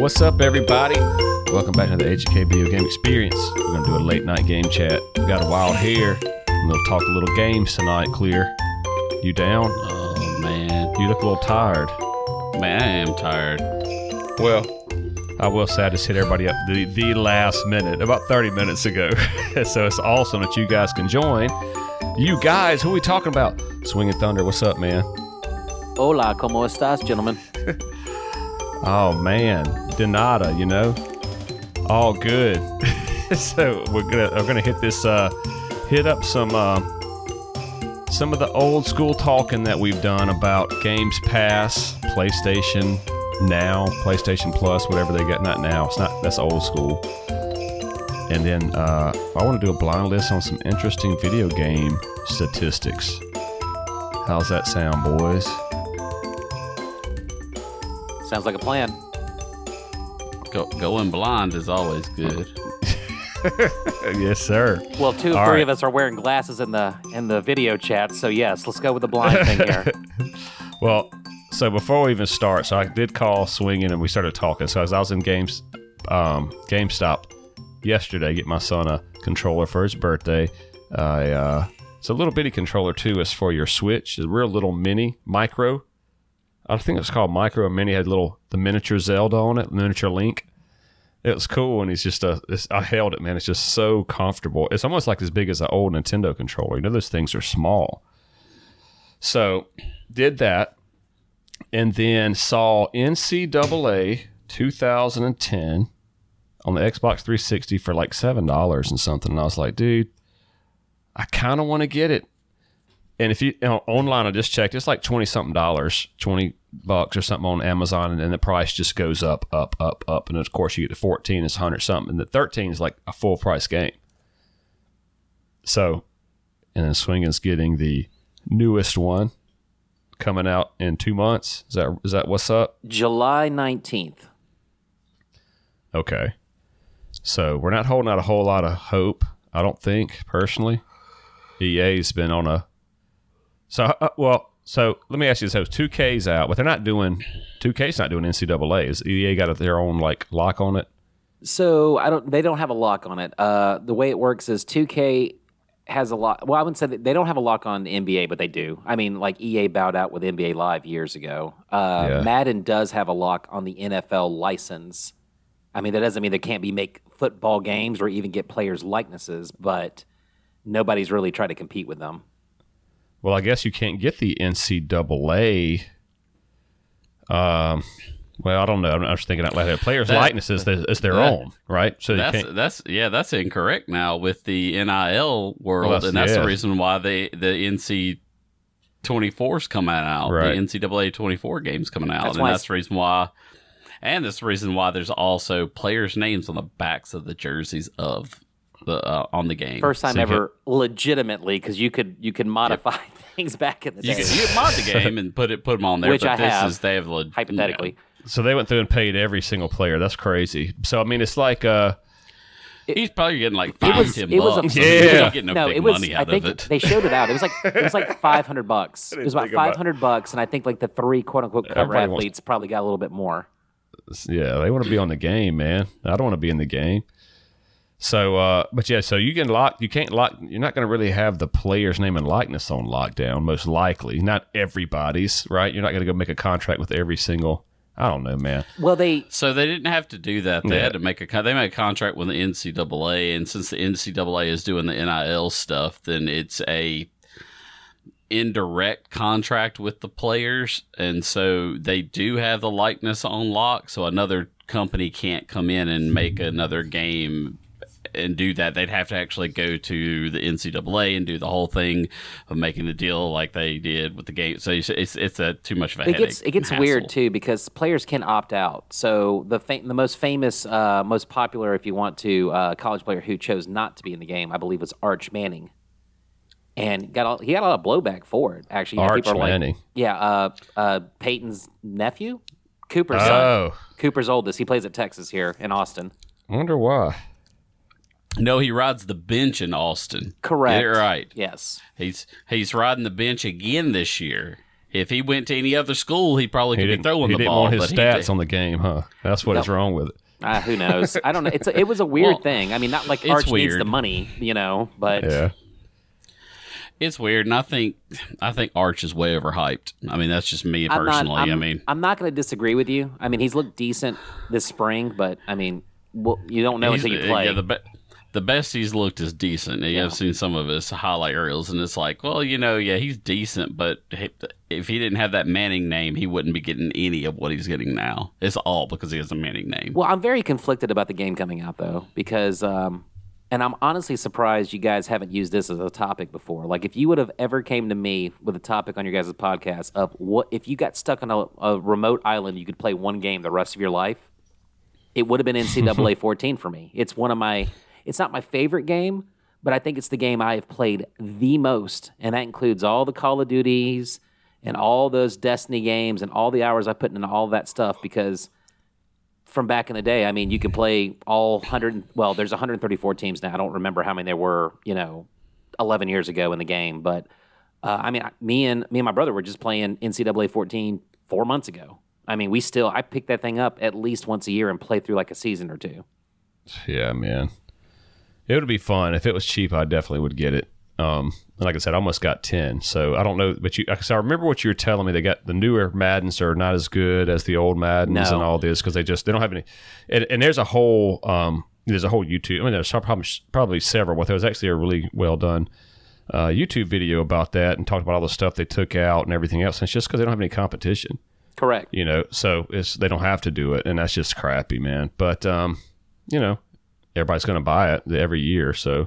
What's up, everybody? Welcome back to the HK Video Game Experience. We're going to do a late night game chat. We got a wild hair. And we'll talk a little games tonight, Clear. You down? Oh, man. You look a little tired. Man, I am tired. Well, I will say I just hit everybody up the last minute, about 30 minutes ago. So it's awesome that you guys can join. You guys, who are we talking about? Swinging Thunder, what's up, man? Hola, ¿cómo estás, gentlemen? Oh, man. Denada, you know? All good. So we're gonna hit this, hit up some of the old school talking that we've done about Games Pass, PlayStation Now, PlayStation Plus, whatever they got. Not now. That's old school. And then I want to do a blind list on some interesting video game statistics. How's that sound, boys? Sounds like a plan. Going blind is always good. Yes, sir. Well, two of three of us are wearing glasses in the video chat, so yes, let's go with the blind thing here. Well, so before we even start, so I did call Swinging and we started talking. So as I was in GameStop yesterday, get my son a controller for his birthday. It's a little bitty controller too. It's for your Switch. It's a real little mini micro. I think it's called Micro Mini. Had the miniature Zelda on it, miniature Link. It was cool, and he's just I held it, man. It's just so comfortable. It's almost like as big as an old Nintendo controller. You know, those things are small. So did that, and then saw NCAA 2010 on the Xbox 360 for like $7 and something. And I was like, dude, I kind of want to get it. And if you know, online, I just checked, it's like $20-something, $20 or something on Amazon, and then the price just goes up. And of course, you get to 14, it's 100-something, and the 13 is like a full price game. So, and then Swinging's getting the newest one coming out in 2 months. Is that what's up? July 19th. Okay. So we're not holding out a whole lot of hope, I don't think, personally. EA's been on a... So let me ask you this: so 2K's out, but they're not doing 2K's not doing NCAA. Is EA got their own like lock on it? So they don't have a lock on it. The way it works is 2K has a lock. Well, I wouldn't say that they don't have a lock on the NBA, but they do. I mean, like EA bowed out with NBA Live years ago. Madden does have a lock on the NFL license. I mean, that doesn't mean they can't make football games or even get players' likenesses, but nobody's really tried to compete with them. Well, I guess you can't get the NCAA. Well, I don't know. I'm just thinking out loud. Players' likenesses is their own, right? So that's incorrect now with the NIL world, and that's the reason why the NC 24's coming out. Right. The NCAA 24 games coming out, that's the reason why. And that's the reason why there's also players' names on the backs of the jerseys of on the game. First time ever, legitimately, because you could modify things back in the day. You could mod the game and put them on there. Which but I have, hypothetically. You know. So they went through and paid every single player. That's crazy. So I mean, it's like he's probably getting like $5-10. Money out of it. They showed it out. It was like $500. It was about $500, and I think like the three quote unquote cover athletes probably got a little bit more. Yeah, they want to be on the game, man. I don't want to be in the game. So, but yeah, so you can't lock. You're not going to really have the player's name and likeness on lockdown, most likely. Not everybody's, right? You're not going to go make a contract with every single. I don't know, man. Well, so they didn't have to do that. They had to make they made a contract with the NCAA, and since the NCAA is doing the NIL stuff, then it's a indirect contract with the players, and so they do have the likeness on lock. So another company can't come in and make another game and do that. They'd have to actually go to the NCAA and do the whole thing of making the deal like they did with the game. So it's too much of a headache. It gets weird too because players can opt out. So the most famous, most popular, if you want to, college player who chose not to be in the game, I believe, was Arch Manning, and he got a lot of blowback for it. Actually, Arch Manning, Peyton's nephew, Cooper's son. Cooper's oldest. He plays at Texas here in Austin. I wonder why. No, he rides the bench in Austin. Correct. Get it right. Yes. He's riding the bench again this year. If he went to any other school, he probably could be throwing the ball. He didn't want his but stats on the game, huh? That's what is wrong with it. Who knows? I don't know. It was a weird thing. I mean, not like Arch needs weird. the money, but Yeah. It's weird, and I think Arch is way overhyped. I mean, that's just me personally. I'm not going to disagree with you. I mean, he's looked decent this spring, but I mean, you don't know until you play. Yeah, the best he's looked is decent. I've seen some of his highlight reels, and it's like, well, he's decent, but if he didn't have that Manning name, he wouldn't be getting any of what he's getting now. It's all because he has a Manning name. Well, I'm very conflicted about the game coming out, though, because, and I'm honestly surprised you guys haven't used this as a topic before. Like, if you would have ever came to me with a topic on your guys' podcast of what if you got stuck on a remote island, you could play one game the rest of your life, it would have been NCAA 14 for me. It's it's not my favorite game, but I think it's the game I have played the most, and that includes all the Call of Duties and all those Destiny games and all the hours I put into all that stuff, because from back in the day, I mean, you can play all 100, well, there's 134 teams now. I don't remember how many there were, 11 years ago in the game, but I mean, me and my brother were just playing NCAA 14 4 months ago. I mean, I pick that thing up at least once a year and play through like a season or two. Yeah, man. It would be fun. If it was cheap, I definitely would get it. Like I said, I almost got 10. So I don't know, but I remember what you were telling me. They got the newer Maddens are not as good as the old Maddens and all this because they don't have any. And there's a whole YouTube. I mean, there's probably several. But there was actually a really well done YouTube video about that and talked about all the stuff they took out and everything else. And it's just because they don't have any competition. Correct. So they don't have to do it, and that's just crappy, man. But everybody's going to buy it every year. So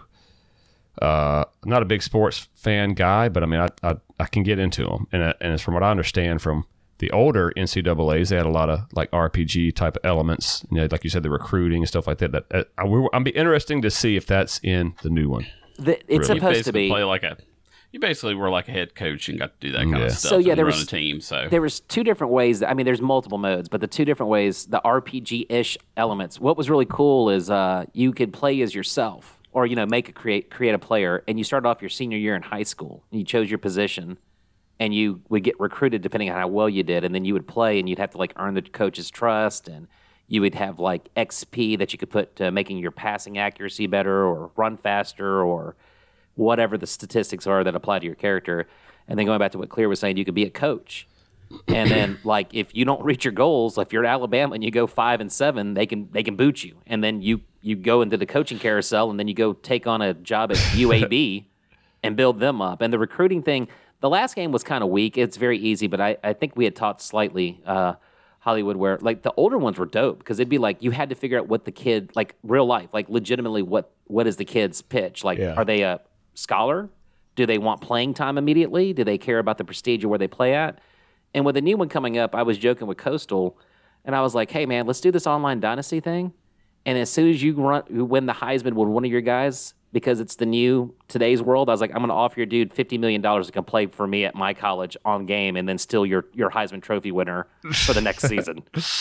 I'm not a big sports fan guy, but I mean, I can get into them. And it's from what I understand from the older NCAAs, they had a lot of like RPG type elements, like you said, the recruiting and stuff like that. I'd be interesting to see if that's in the new one. It's supposed to be. You basically were like a head coach and got to do that kind of stuff. So there was a team. So there was two different ways. I mean, there's multiple modes, but the two different ways, the RPG-ish elements. What was really cool is you could play as yourself, or create a player, and you started off your senior year in high school. And you chose your position, and you would get recruited depending on how well you did, and then you would play, and you'd have to like earn the coach's trust, and you would have like XP that you could put to making your passing accuracy better, or run faster, or whatever the statistics are that apply to your character. And then going back to what Clear was saying, you could be a coach. And then like if you don't reach your goals, if you're at Alabama and you go 5-7, they can boot you. And then you go into the coaching carousel, and then you go take on a job at UAB and build them up. And the recruiting thing, the last game was kind of weak. It's very easy, but I think we had taught slightly Hollywood where like the older ones were dope because it'd be like you had to figure out what the kid, like real life, like legitimately what is the kid's pitch? Like are they a scholar? Do they want playing time immediately? Do they care about the prestige of where they play at? And with the new one coming up, I was joking with Coastal, and I was like, hey, man, let's do this online dynasty thing. And as soon as you win the Heisman with one of your guys, because it's the new today's world, I was like, I'm going to offer your dude $50 million to come play for me at my college on game and then still your Heisman Trophy winner for the next season.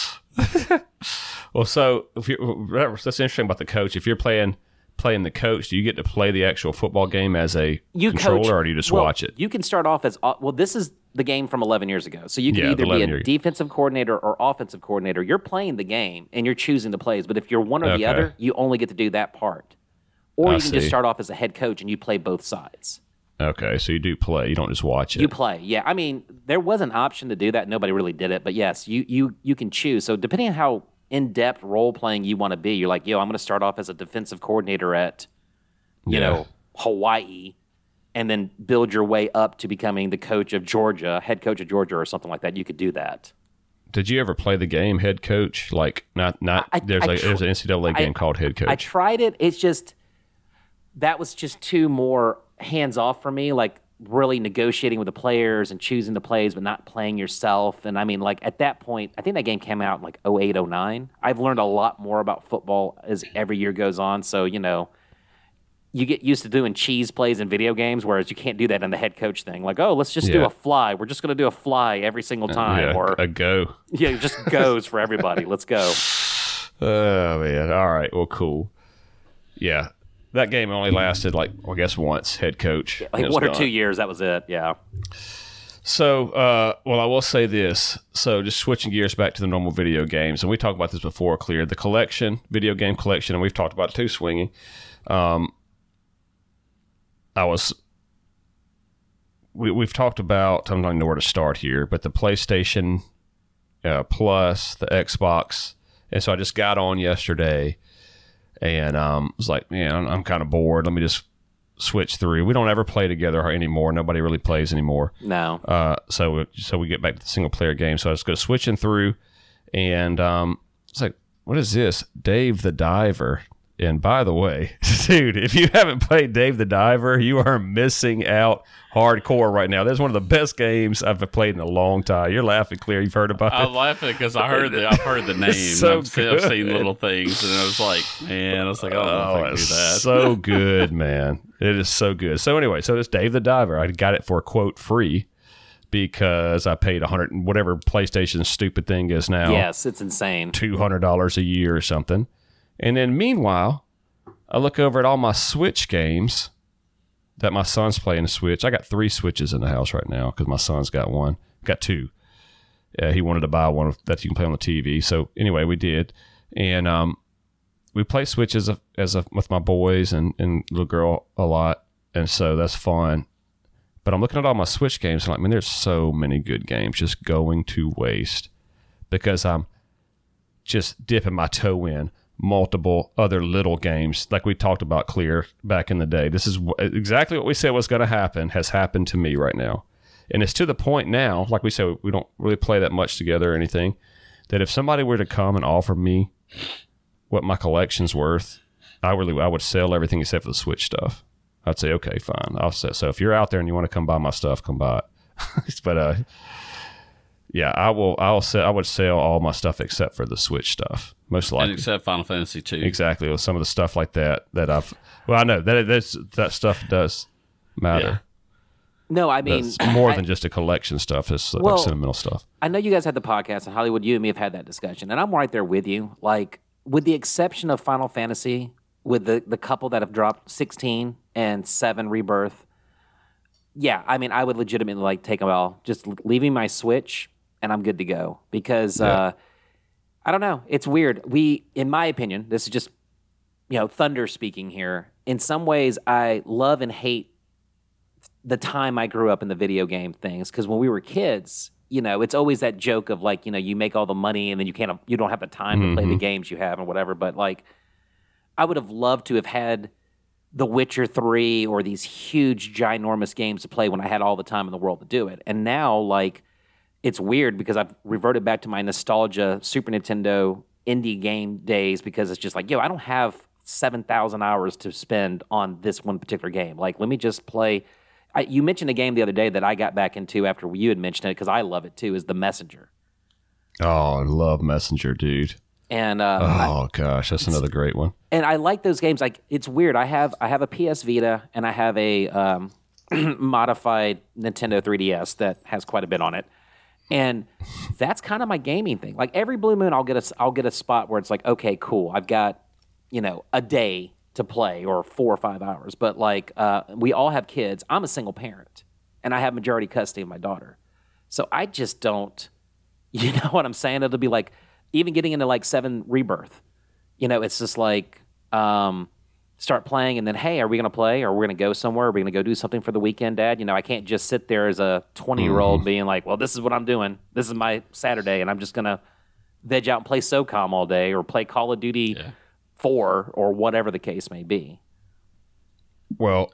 Well, so that's interesting about the coach. If you're playing the coach, do you get to play the actual football game as a controller, or do you just watch it? You can start off as this is the game from 11 years ago. So you can either be a defensive coordinator or offensive coordinator. You're playing the game and you're choosing the plays. But if you're one or the other, you only get to do that part. Or you can just start off as a head coach and you play both sides. Okay, so you do play. You don't just watch it. You play, yeah. I mean, there was an option to do that. Nobody really did it. But yes, you can choose. So depending on how in-depth role-playing you want to be, you're like, I'm going to start off as a defensive coordinator at, Hawaii, and then build your way up to becoming the coach of Georgia, head coach of Georgia or something like that. You could do that. Did you ever play the game head coach? Like, there's an NCAA game called head coach. I tried it. It's just, that was just too more hands-off for me, like really negotiating with the players and choosing the plays, but not playing yourself. And I mean, like at that point, I think that game came out in like 08, 09. I've learned a lot more about football as every year goes on. So, you get used to doing cheese plays in video games, whereas you can't do that in the head coach thing. Like, let's just do a fly. We're just going to do a fly every single time. Or a go. Yeah, it just goes for everybody. Let's go. Oh, man. All right. Well, cool. Yeah. That game only lasted, once, head coach. Yeah, like 1 or 2 years, that was it, yeah. So, well, I will say this. So, just switching gears back to the normal video games, and we talked about this before, Clear. The collection, video game collection, and we've talked about it too, Swinging. We've talked about, I don't even know where to start here, but the PlayStation Plus, the Xbox. And so I just got on yesterday and was like, man, I'm kind of bored. Let me just switch through. We don't ever play together anymore. Nobody really plays anymore. No. So we get back to the single player game. So I just go switching through, and it's like, what is this? Dave the Diver. And by the way, dude, if you haven't played Dave the Diver, you are missing out hardcore right now. That's one of the best games I've played in a long time. You're laughing, Clear. You've heard about it. I'm laughing because I've heard the name. So I've seen little things, and I was like, man, I was like, I don't know if I can do that. So good, man. It is so good. So anyway, so it's Dave the Diver. I got it for quote free because I paid $100, whatever PlayStation's stupid thing is now. Yes, it's insane. $200 a year or something. And then meanwhile, I look over at all my Switch games that my son's playing the Switch. I got 3 Switches in the house right now because my son's got one. Got 2. He wanted to buy one that you can play on the TV. So anyway, we did. And we play Switch with my boys and little girl a lot. And so that's fun. But I'm looking at all my Switch games and I'm like, man, there's so many good games just going to waste because I'm just dipping my toe in multiple other little games like we talked about, Clear, back in the day. This is exactly what we said was going to happen has happened to me right now. And it's to the point now, like we said, we don't really play that much together or anything, that if somebody were to come and offer me what my collection's worth, I would sell everything except for the Switch stuff. I'd say, okay, fine. I'll sell. So if you're out there and you want to come buy my stuff, come buy it. But yeah, I would sell all my stuff except for the Switch stuff, most likely. And except Final Fantasy 2. Exactly. Well, some of the stuff like that I know that stuff does matter. Yeah. No, I mean, it's more than just a collection stuff. It's like sentimental stuff. I know you guys had the podcast, and Hollywood, you and me have had that discussion, and I'm right there with you. Like, with the exception of Final Fantasy, with the couple that have dropped 16 and 7 Rebirth, yeah, I mean, I would legitimately like take them all, just leaving my Switch, and I'm good to go. Because, I don't know, it's weird. In my opinion, this is just, Thunder speaking here. In some ways, I love and hate the time I grew up in the video game things, because when we were kids, it's always that joke of like, you make all the money and then you don't have the time to play the games you have and whatever. But like, I would have loved to have had The Witcher 3 or these huge, ginormous games to play when I had all the time in the world to do it. And now, like, it's weird because I've reverted back to my nostalgia Super Nintendo indie game days, because it's just like, I don't have 7,000 hours to spend on this one particular game. Like, let me just play. You mentioned a game the other day that I got back into after you had mentioned it, because I love it too, is The Messenger. Oh, I love Messenger, dude. And gosh, that's another great one. And I like those games. Like, it's weird. I have a PS Vita and I have a modified Nintendo 3DS that has quite a bit on it. And that's kind of my gaming thing. Like, every blue moon, I'll get a spot where it's like, okay, cool. I've got, a day to play, or 4 or 5 hours. But like, we all have kids. I'm a single parent, and I have majority custody of my daughter. So I just don't, you know what I'm saying? It'll be like, even getting into like 7 Rebirth, it's just like, start playing, and then, hey, are we going to play? Or we're going to go somewhere? Are we going to go do something for the weekend, Dad? I can't just sit there as a 20-year-old being like, well, this is what I'm doing. This is my Saturday, and I'm just going to veg out and play SOCOM all day, or play Call of Duty 4, or whatever the case may be. Well,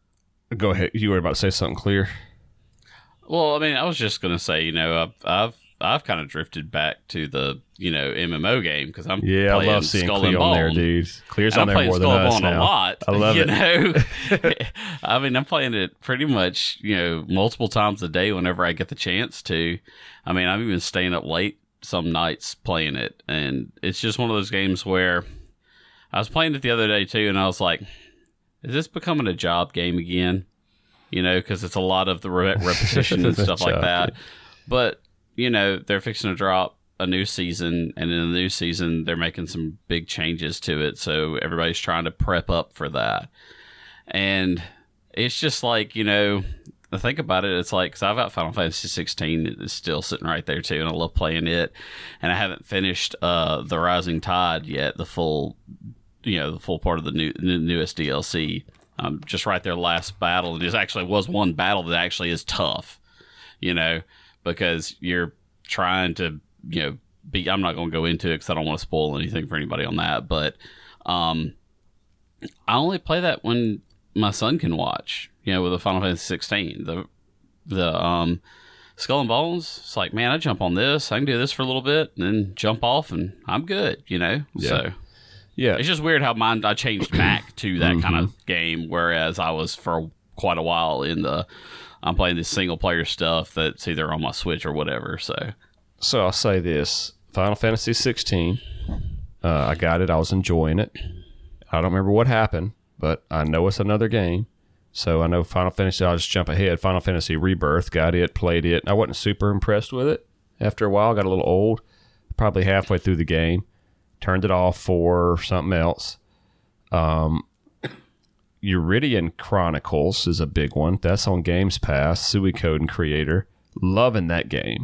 go ahead. You were about to say something, Clear? Well, I mean, I was just going to say, I've kind of drifted back to the, MMO game, because I'm playing I love seeing Skull Clear and on there, Bone. dude. Clear's on there more than us Skull and Bone now. a lot. I love it. I mean, I'm playing it pretty much, multiple times a day whenever I get the chance to. I mean, I'm even staying up late some nights playing it, and it's just one of those games where I was playing it the other day too, and I was like, is this becoming a job game again? Because it's a lot of the repetition and stuff like that. But, they're fixing to drop a new season, and in the new season, they're making some big changes to it. So everybody's trying to prep up for that. And it's just like, the thing about it, it's like, because I've got Final Fantasy 16 is still sitting right there too, and I love playing it. And I haven't finished the Rising Tide yet, the full part of the newest DLC. Just right there, last battle. And there actually was one battle that actually is tough, because you're trying to, I'm not going to go into it because I don't want to spoil anything for anybody on that. But I only play that when my son can watch, with the Final Fantasy 16. The Skull and Bones, it's like, man, I jump on this, I can do this for a little bit, and then jump off, and I'm good, Yeah. So, yeah, it's just weird how I changed back to that kind of game, whereas I was for quite a while I'm playing this single player stuff that's either on my Switch or whatever. So I'll say this: Final Fantasy 16. I got it. I was enjoying it. I don't remember what happened, but I know it's another game. So I know Final Fantasy. I'll just jump ahead. Final Fantasy Rebirth. Got it. Played it. I wasn't super impressed with it. After a while, got a little old. Probably halfway through the game, turned it off for something else. Uridian Chronicles is a big one. That's on Games Pass. Suikoden and Creator. Loving that game.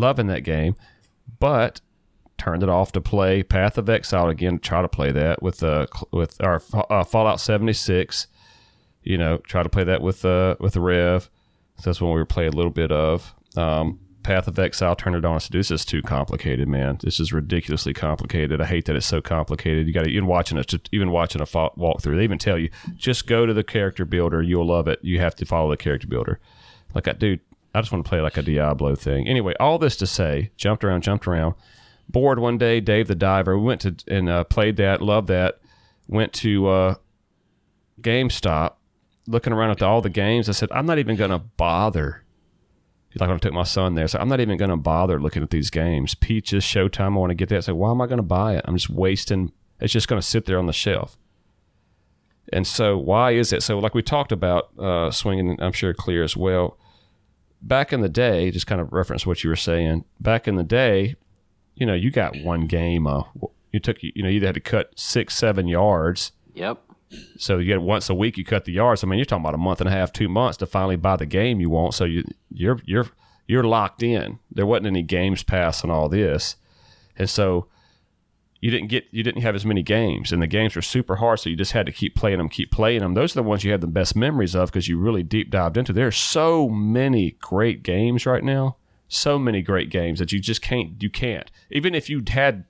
But turned it off to play Path of Exile again. Try to play that with our Fallout 76. Try to play that with Rev. So that's when we were playing a little bit of Path of Exile. Turned it on. I said, "This is too complicated, man. This is ridiculously complicated. I hate that it's so complicated. You got to even watching a walkthrough. They even tell you just go to the character builder. You'll love it. You have to follow the character builder. Like, dude, I just want to play like a Diablo thing. Anyway, all this to say, jumped around. Bored one day. Dave the Diver. We went to and played that. Loved that. Went to GameStop. Looking around at all the games, I said, I'm not even going to bother. Like when I took my son there, so I'm not even going to bother looking at these games. Peaches, Showtime, I want to get that. So why am I going to buy it? I'm just wasting. It's just going to sit there on the shelf. And so why is it? So like we talked about swinging, I'm sure clear as well. Back in the day, just kind of reference what you were saying. Back in the day, you got one game. You either had to cut 6-7 yards. Yep. So you get once a week, you cut the yards. I mean, you're talking about a month and a half, 2 months to finally buy the game you want. So you're locked in. There wasn't any Games Pass and all this, and so you didn't have as many games, and the games were super hard. So you just had to keep playing them. Those are the ones you had the best memories of because you really deep dived into. There's so many great games right now. So many great games that you just can't. You can't. Even if you had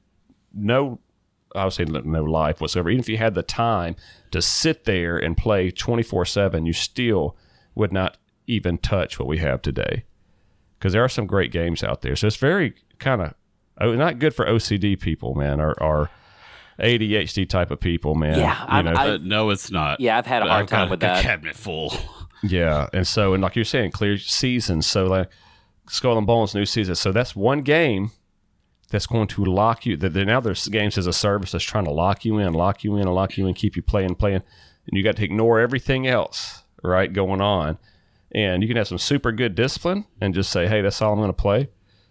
I would say no life whatsoever. Even if you had the time to sit there and play 24/7, you still would not even touch what we have today. Because there are some great games out there. So it's very kind of not good for OCD people, man, or ADHD type of people, man. Yeah, no, it's not. Yeah, I've had a hard time with that. A cabinet full. Yeah, and like you're saying, clear seasons. So like Skull and Bones new season. So that's one game that's going to lock you. Now there's games as a service that's trying to lock you in, keep you playing, and you got to ignore everything else, right, going on. And you can have some super good discipline and just say, hey, that's all I'm going to play,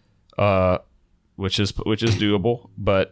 which is doable. But,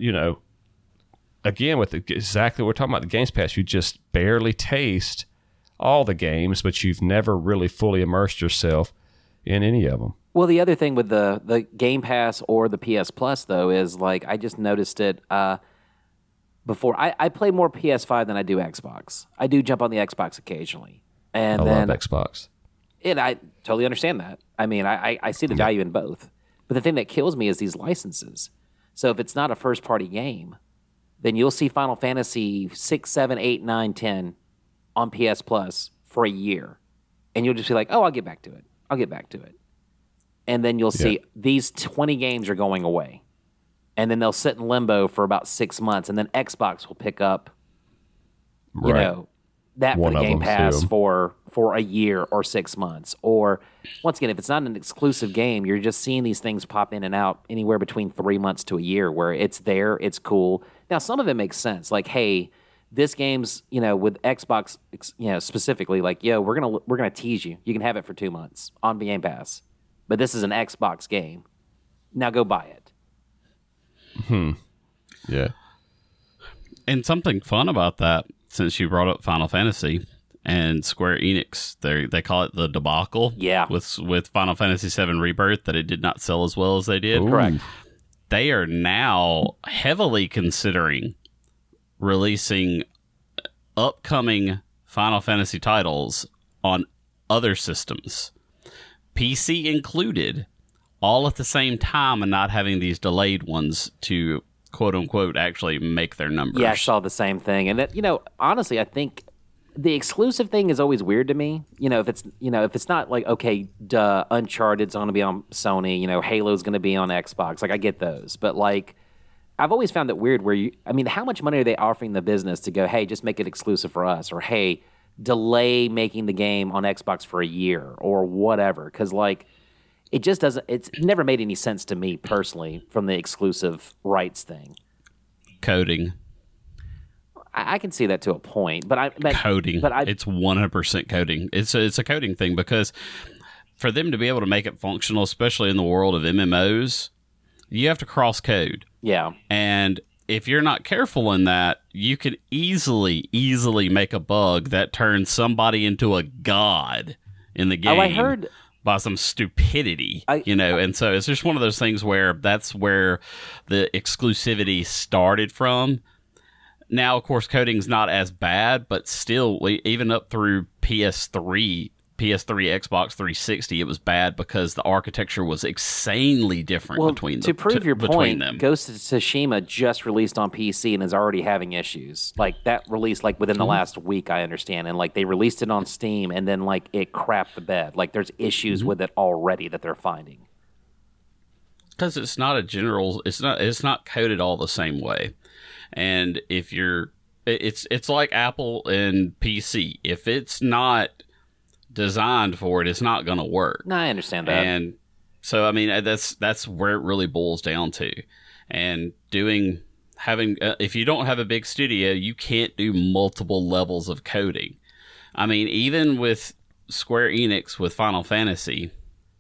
again, with exactly what we're talking about, the Games Pass, you just barely taste all the games, but you've never really fully immersed yourself in any of them. Well, the other thing with the Game Pass or the PS Plus, though, is like I just noticed it before. I play more PS5 than I do Xbox. I do jump on the Xbox occasionally. And I love Xbox. And I totally understand that. I mean, I see the value in both. But the thing that kills me is these licenses. So if it's not a first-party game, then you'll see Final Fantasy 6, 7, 8, 9, 10 on PS Plus for a year. And you'll just be like, oh, I'll get back to it. And then you'll see these 20 games are going away. And then they'll sit in limbo for about 6 months. And then Xbox will pick up, that for the Game Pass for a year or 6 months. Or, once again, if it's not an exclusive game, you're just seeing these things pop in and out anywhere between 3 months to a year where it's there, it's cool. Now, some of it makes sense. Like, hey, this game's, with Xbox, specifically, like, we're gonna tease you. You can have it for 2 months on Game Pass. But this is an Xbox game. Now go buy it. Yeah. And something fun about that, since you brought up Final Fantasy, and Square Enix, they call it the debacle. Yeah. With Final Fantasy VII Rebirth, that it did not sell as well as they did. Ooh. Correct. They are now heavily considering releasing upcoming Final Fantasy titles on other systems, PC included, all at the same time, and not having these delayed ones to quote unquote actually make their numbers. Yeah, I saw the same thing. And that, honestly, I think the exclusive thing is always weird to me. If it's not like, okay, duh, Uncharted's going to be on Sony, Halo's going to be on Xbox. Like, I get those. But, like, I've always found it weird where how much money are they offering the business to go, hey, just make it exclusive for us? Or, hey, delay making the game on Xbox for a year or whatever. Because, like, it just doesn't, it's never made any sense to me personally from the exclusive rights thing. Coding. I can see that to a point, but coding. It's 100% coding. It's a coding thing, because for them to be able to make it functional, especially in the world of MMOs, you have to cross code. Yeah. And if you're not careful in that, you could easily make a bug that turns somebody into a god in the game. Oh, I heard by some stupidity, and so it's just one of those things where that's where the exclusivity started from. Now, of course, coding's not as bad, but still, even up through PS3, Xbox 360, it was bad because the architecture was insanely different between them. To prove your point, them. Ghost of Tsushima just released on PC and is already having issues. Like, that released like within the last week, I understand. And like they released it on Steam and then like it crapped the bed. Like there's issues with it already that they're finding. Because it's not it's not coded all the same way. And if it's like Apple and PC. If it's not designed for it, it's not going to work. No, I understand that. And so, I mean, that's where it really boils down to. And if you don't have a big studio, you can't do multiple levels of coding. I mean, even with Square Enix with Final Fantasy,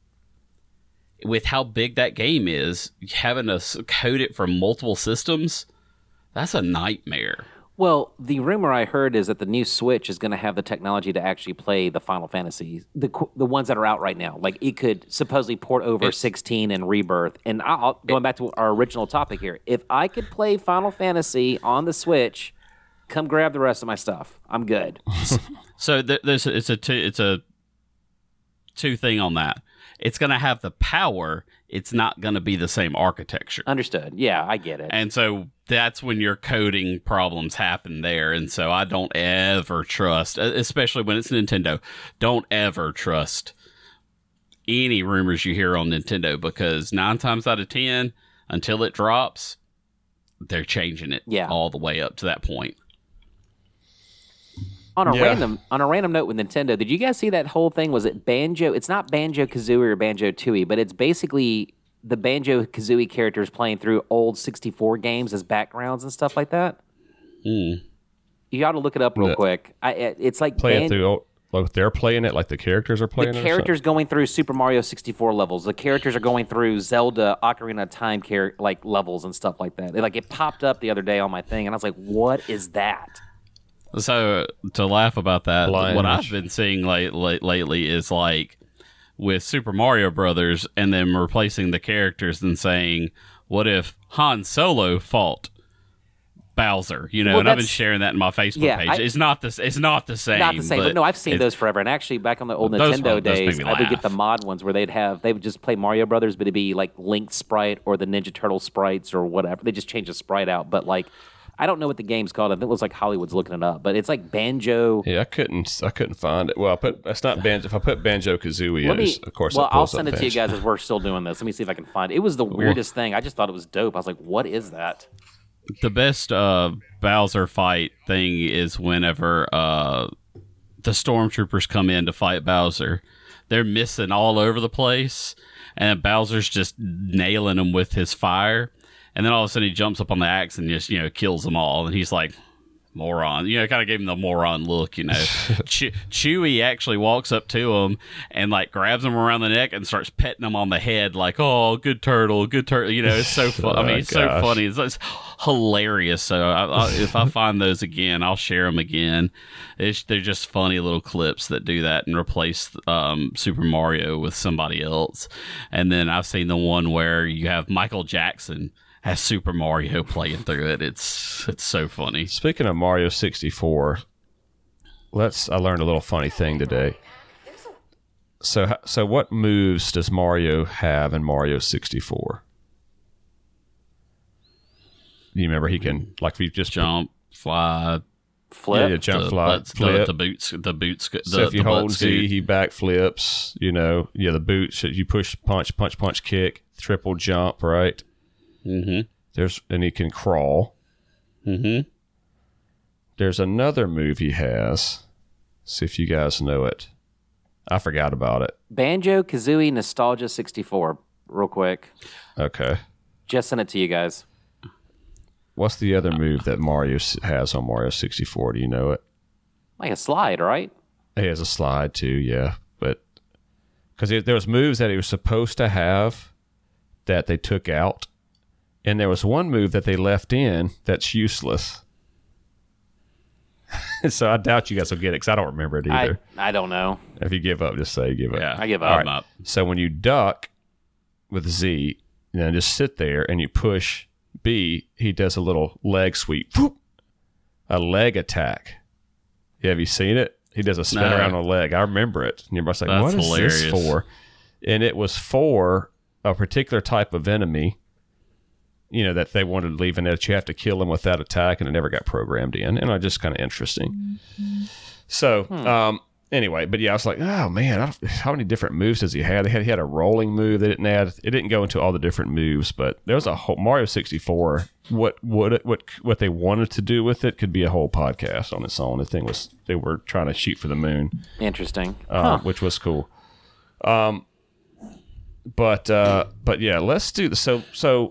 with how big that game is, having to code it for multiple systems, that's a nightmare. Well, the rumor I heard is that the new Switch is going to have the technology to actually play the Final Fantasies, the ones that are out right now. Like, it could supposedly port over 16 and Rebirth. And going back to our original topic here, if I could play Final Fantasy on the Switch, come grab the rest of my stuff. I'm good. So it's a two thing on that. It's going to have the power. It's not going to be the same architecture. Understood. Yeah, I get it. And so that's when your coding problems happen there. And so I don't ever trust, especially when it's Nintendo, don't ever trust any rumors you hear on Nintendo, because 9 times out of 10, until it drops, they're changing it all the way up to that point. On a random note with Nintendo, did you guys see that whole thing? Was it Banjo? It's not Banjo-Kazooie or Banjo-Tooie, but it's basically the Banjo-Kazooie characters playing through old 64 games as backgrounds and stuff like that. You ought to look it up real quick. It's like it through. Like they're playing it, like the characters are playing it. The characters going through Super Mario 64 levels. The characters are going through Zelda Ocarina of Time levels and stuff like that. It popped up the other day on my thing, and I was like, "What is that?" So to laugh about that, what I've been seeing lately is like with Super Mario Brothers and them replacing the characters and saying, "What if Han Solo fought Bowser?" And I've been sharing that in my Facebook page. It's not the same. Not the same. But no, I've seen those forever. And actually, back on the old Nintendo days, I would get the mod ones where they would just play Mario Brothers, but it'd be like Link sprite or the Ninja Turtle sprites or whatever. They just change the sprite out, but like. I don't know what the game's called. I think it looks like Hollywood's looking it up, but it's like Banjo. Yeah, I couldn't find it. Well, that's not Banjo. If I put Banjo-Kazooie, of course, I'll send it to you guys as we're still doing this. Let me see if I can find it. It was the weirdest thing. I just thought it was dope. I was like, "What is that?" The best Bowser fight thing is whenever the stormtroopers come in to fight Bowser. They're missing all over the place, and Bowser's just nailing them with his fire. And then all of a sudden he jumps up on the axe and just, kills them all. And he's like, moron. Kind of gave him the moron look, Chewie actually walks up to him and like grabs him around the neck and starts petting him on the head like, oh, good turtle. It's so fun. I mean, it's so funny. It's hilarious. So if I find those again, I'll share them again. They're just funny little clips that do that and replace Super Mario with somebody else. And then I've seen the one where you have Michael Jackson has Super Mario playing through it. It's so funny. Speaking of Mario 64, I learned a little funny thing today. So what moves does Mario have in Mario 64? You remember he can, like, if you just jump, fly, flip, yeah, jump, fly, flip. The boots. So if you hold Z, he back flips. The boots. You push, punch, kick, triple jump, right? Mm-hmm. And he can crawl. Mm-hmm. There's another move he has. See if you guys know it. I forgot about it. Banjo-Kazooie Nostalgia 64. Real quick. Okay. Just sent it to you guys. What's the other move that Mario has on Mario 64? Do you know it? Like a slide, right? He has a slide too, yeah. But because there was moves that he was supposed to have that they took out. And there was one move that they left in that's useless. So I doubt you guys will get it because I don't remember it either. I don't know. If you give up, just say you give up. Yeah, I give up. All right. I'm up. So when you duck with Z, just sit there and you push B, he does a little leg sweep. Whoop, a leg attack. Yeah, have you seen it? He does a spin around on a leg. I remember it. And everybody's like, what is this for? And it was for a particular type of enemy, that they wanted to leave in there that you have to kill them with that attack, and it never got programmed in. And it's just kind of interesting. So, anyway, but yeah, I was like, oh man, how many different moves does he have? He had a rolling move they didn't add. It didn't go into all the different moves, but there was a whole Mario 64. What they wanted to do with it could be a whole podcast on its own. The thing was, they were trying to shoot for the moon. Interesting. Which was cool. But yeah, let's do this. So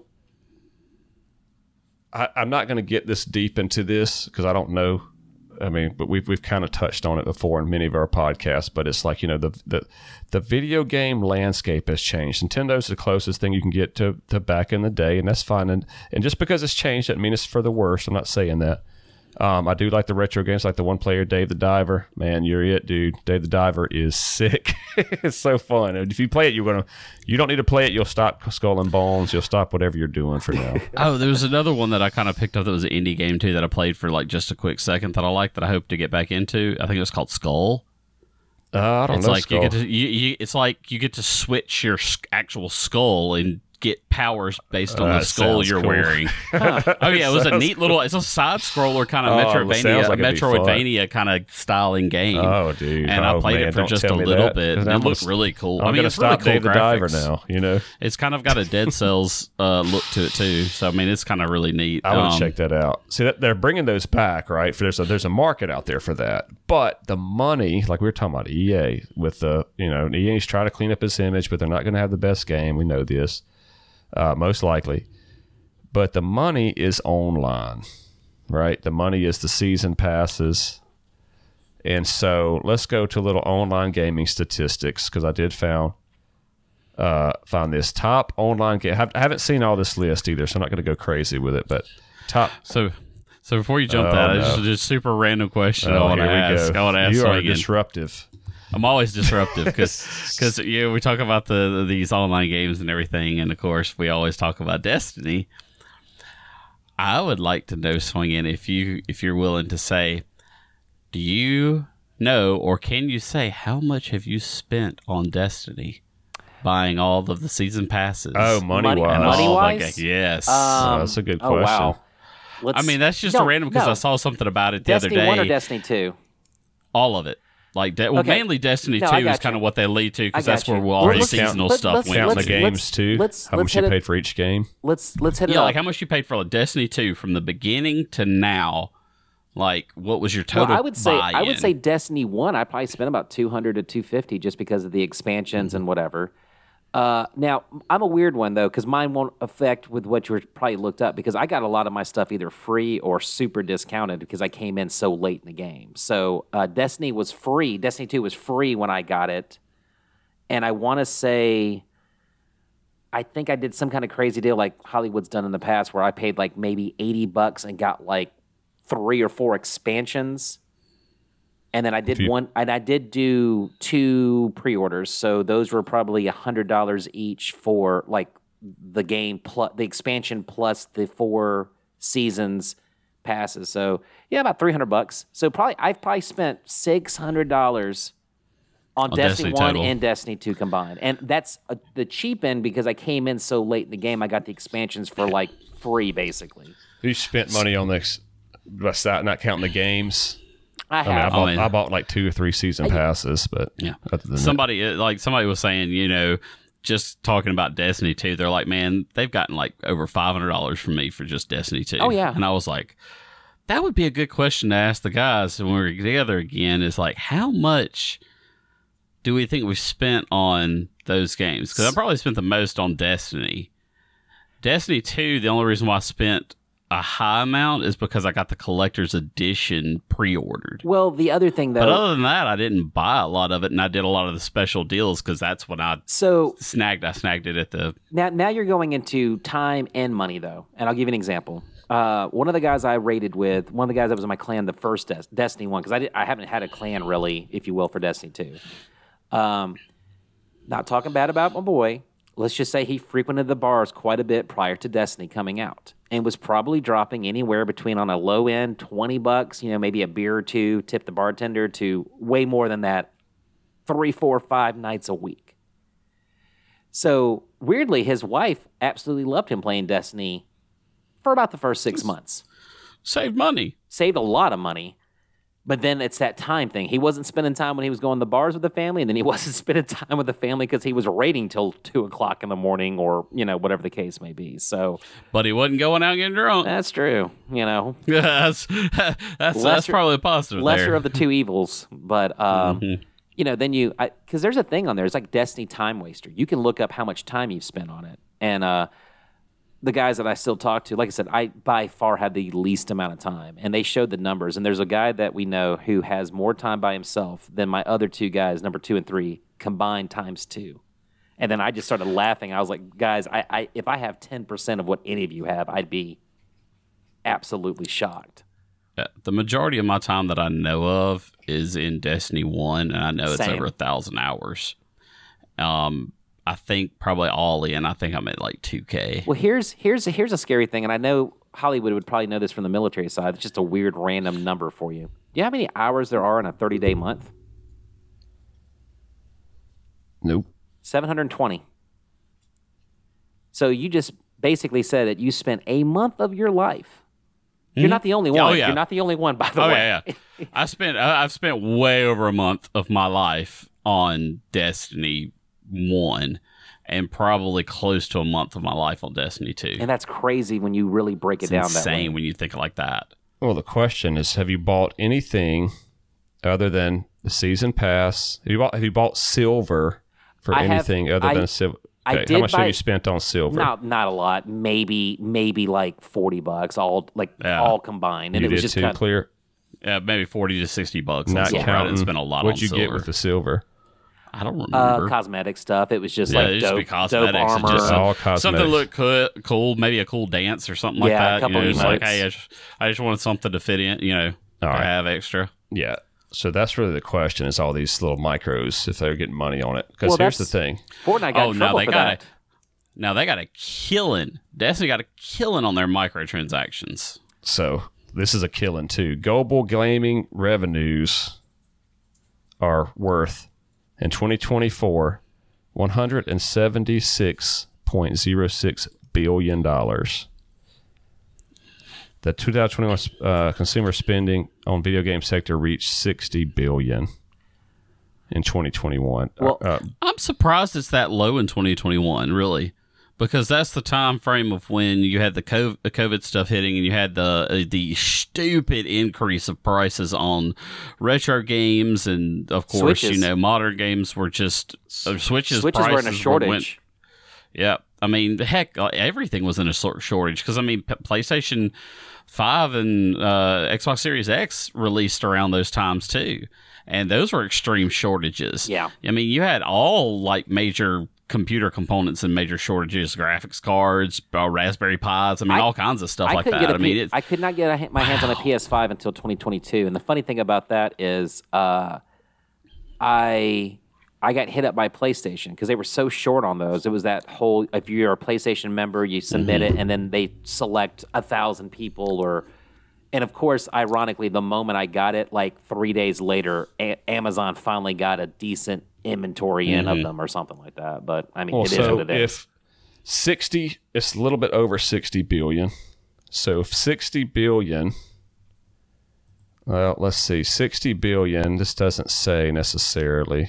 I'm not going to get this deep into this because I don't know. I mean, but we've kind of touched on it before in many of our podcasts. But it's like, the video game landscape has changed. Nintendo's the closest thing you can get to back in the day, and that's fine. And just because it's changed doesn't mean it's for the worst. I'm not saying that. I do like the retro games, like the one player Dave the Diver. Man, you're it, dude. Dave the Diver is sick. It's so fun. And if you play it, you don't need to play it. You'll stop Skull and Bones. You'll stop whatever you're doing for now. Oh, there was another one that I kind of picked up that was an indie game too that I played for like just a quick second that I liked that I hope to get back into. I think it was called Skull. I don't know. Like Skull. it's like you get to switch your actual skull and get powers based on the skull you're cool. wearing. Oh yeah, it was a neat little. It's a side scroller kind of Metroidvania kind of styling game. Oh dude, and I played it for just a little bit. And it looked really cool. I'm gonna stop really Dave cool the Diver graphics. now. It's kind of got a Dead Cells look to it too. So I mean, it's kind of really neat. I want to check that out. See, that they're bringing those back, right? There's a market out there for that, but the money, like we were talking about EA, with EA's trying to clean up his image, but they're not going to have the best game. We know this. Most likely, but the money is online, right? The money is the season passes, and so let's go to a little online gaming statistics because I did find this top online game. I haven't seen all this list either, so I'm not going to go crazy with it. But top. So before you jump just a super random question I want to ask. I want to ask you are again. Disruptive. I'm always disruptive because we talk about these online games and everything, and of course we always talk about Destiny. I would like to know, Swingin', if you're willing to say, do you know or can you say how much have you spent on Destiny, buying all of the season passes? Oh, money wise. Money-wise? Yes. That's a good question. Oh wow. I mean, that's just random because I saw something about it the other day. Destiny 1 or Destiny 2? All of it. Mainly Destiny 2 is kind of what they lead to because that's where all the seasonal stuff went. Count the games too. How much you paid for each game? Let's hit it. Yeah, like how much you paid for Destiny 2 from the beginning to now. Like, what was your total? Well, I would say Destiny 1. I probably spent about $200 to $250 just because of the expansions and whatever. Now, I'm a weird one, though, because mine won't affect with what you probably looked up, because I got a lot of my stuff either free or super discounted because I came in so late in the game. So Destiny was free. Destiny 2 was free when I got it. And I want to say, I think I did some kind of crazy deal like Hollywood's done in the past where I paid like maybe $80 and got like 3 or 4 expansions. And then I did do 2 pre-orders, so those were probably $100 each for like the game plus the expansion plus the 4 seasons passes. So yeah, about $300. So I've probably spent $600 on Destiny 1 total. and Destiny 2 combined, and that's the cheap end because I came in so late in the game. I got the expansions for like free, basically. You spent money on this, not counting the games. I have. I bought like 2 or 3 season passes, but Yeah. other than Somebody was saying, just talking about Destiny 2, they're like, man, they've gotten like over $500 from me for just Destiny 2. Oh, yeah. And I was like, that would be a good question to ask the guys when we're together again, is like, how much do we think we've spent on those games? Because I probably spent the most on Destiny. Destiny 2, the only reason why I spent a high amount is because I got the collector's edition pre-ordered. Well, the other thing, though... But other than that, I didn't buy a lot of it, and I did a lot of the special deals because that's when I snagged it at the... Now you're going into time and money, though, and I'll give you an example. One of the guys I raided with, one of the guys that was in my clan, the first Destiny 1, because I haven't had a clan, really, if you will, for Destiny 2. Not talking bad about my boy. Let's just say he frequented the bars quite a bit prior to Destiny coming out and was probably dropping anywhere between, on a low end, $20, maybe a beer or 2, tip the bartender, to way more than that, 3, 4, 5 nights a week. So weirdly, his wife absolutely loved him playing Destiny for about the first 6 months. Saved money. Saved a lot of money. But then it's that time thing. He wasn't spending time when he was going to the bars with the family, and then he wasn't spending time with the family because he was raiding till 2 o'clock in the morning, or whatever the case may be. So, but he wasn't going out getting drunk. That's true. that's probably a positive. Lesser there. of the 2 evils, but then because there's a thing on there. It's like Destiny Time Waster. You can look up how much time you've spent on it, and the guys that I still talk to, like I said, I by far had the least amount of time, and they showed the numbers. And there's a guy that we know who has more time by himself than my other 2 guys, number 2 and 3, combined times 2. And then I just started laughing. I was like, guys, if I have 10% of what any of you have, I'd be absolutely shocked. Yeah, the majority of my time that I know of is in Destiny 1, and I know it's Same. over 1,000 hours. I think probably all in. I think I'm at like 2K. Well, here's a scary thing, and I know Hollywood would probably know this from the military side. It's just a weird random number for you. Do you know how many hours there are in a 30-day month? Nope. 720. So you just basically said that you spent a month of your life. You're not the only one. Oh, yeah. You're not the only one, by the way. Yeah. I've spent way over a month of my life on Destiny 1, and probably close to a month of my life on Destiny 2. And that's crazy when you really break it down that way. It's insane when you think like that. Well, the question is, have you bought anything other than the season pass? Have you bought silver for anything other than silver? Okay, how much have you spent on silver? Not a lot. Maybe like $40, all combined. And you it was did just too, clear. Yeah, maybe $40 to $60. Not counting. I didn't spend a lot on What'd you silver. get with the silver? I don't remember. Cosmetic stuff. It was just it dope, be cosmetics. dope armor. Just all cosmetics. Something looked cool, maybe a cool dance or something like that. A couple it's like, emotes. hey, I just wanted something to fit in, to have extra. Yeah. So that's really the question, is all these little micros, if they're getting money on it. Because here's the thing. Fortnite got in trouble for that. Now they got a killing. Destiny got a killing on their microtransactions. So this is a killing too. Global gaming revenues are worth, in 2024, $176.06 billion. The 2021 consumer spending on video game sector reached $60 billion in 2021. Well, I'm surprised it's that low in 2021, really, because that's the time frame of when you had the COVID stuff hitting, and you had the stupid increase of prices on retro games, and of course, Switches. modern games were just Switches were in a prices shortage. Yeah. I mean, heck, everything was in a sort of shortage because, I mean, PlayStation 5 and Xbox Series X released around those times too. And those were extreme shortages. Yeah. I mean, you had all like major computer components and major shortages, graphics cards, Raspberry Pis. I mean, all kinds of stuff like that. I could not get my hands on a PS5 until 2022. And the funny thing about that is I got hit up by PlayStation because they were so short on those. It was that whole, if you're a PlayStation member, you submit it, and then they select 1,000 people and of course, ironically, the moment I got it, like 3 days later, Amazon finally got a decent inventory in of them or something like that. But I mean, it is what it is. If 60, it's a little bit over 60 billion. So if 60 billion, well, let's see, 60 billion, this doesn't say necessarily.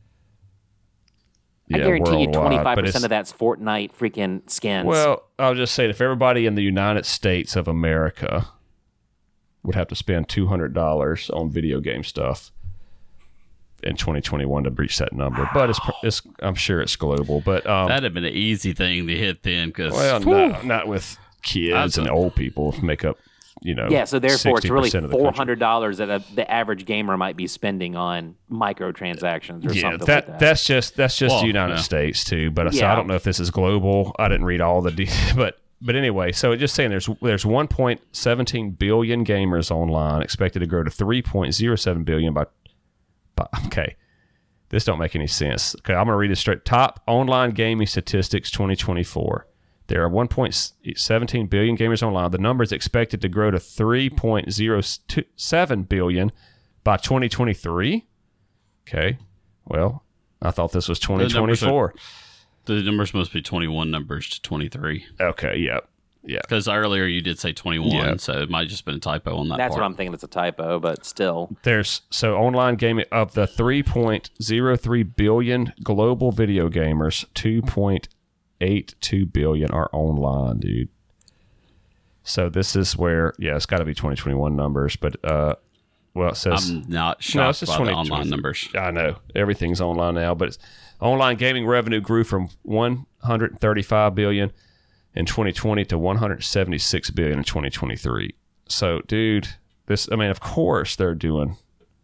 I guarantee you worldwide, 25% of that's Fortnite freaking skins. Well, I'll just say if everybody in the United States of America would have to spend $200 on video game stuff in 2021 to reach that number. But it's I'm sure it's global. But that'd have been an easy thing to hit then, because not with kids and old people make up. Yeah, so therefore it's really $400 that the average gamer might be spending on microtransactions or something like that. That's just the United States too. But so I don't know if this is global. I didn't read all the details, but anyway, so it's just saying there's 1.17 billion gamers online, expected to grow to 3.07 billion by okay. This don't make any sense. Okay, I'm going to read it straight. Top online gaming statistics 2024. There are 1.17 billion gamers online. The number is expected to grow to 3.07 billion by 2023. Okay. Well, I thought this was 2024. The numbers must be 21 numbers to 23. Okay, yeah. Because earlier you did say 21, so it might have just been a typo on that That's part. what I'm thinking. It's a typo, but still. So online gaming, of the 3.03 billion global video gamers, 2.82 billion are online, dude. So this is where, it's got to be 2021 numbers, but it says I'm not shocked by the online numbers. I know everything's online now, but online gaming revenue grew from 135 billion in 2020 to 176 billion in 2023. So, dude, of course they're doing,